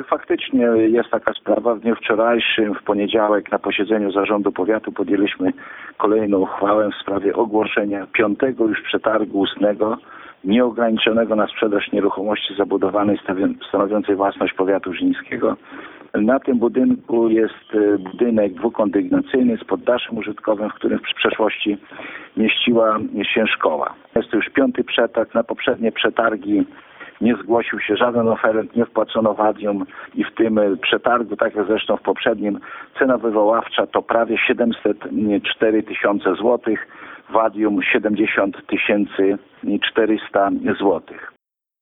Faktycznie jest taka sprawa. W dniu wczorajszym, w poniedziałek, na posiedzeniu Zarządu Powiatu podjęliśmy kolejną uchwałę w sprawie ogłoszenia 5. już przetargu ustnego, nieograniczonego na sprzedaż nieruchomości zabudowanej stanowiącej własność powiatu żnińskiego. Na tym budynku jest budynek dwukondygnacyjny z poddaszem użytkowym, w którym w przeszłości mieściła się szkoła. Jest to już 5. przetarg. Na poprzednie przetargi nie zgłosił się żaden oferent, nie wpłacono wadium i w tym przetargu, tak jak zresztą w poprzednim, cena wywoławcza to prawie 704 tysiące złotych, wadium 70 400 złotych.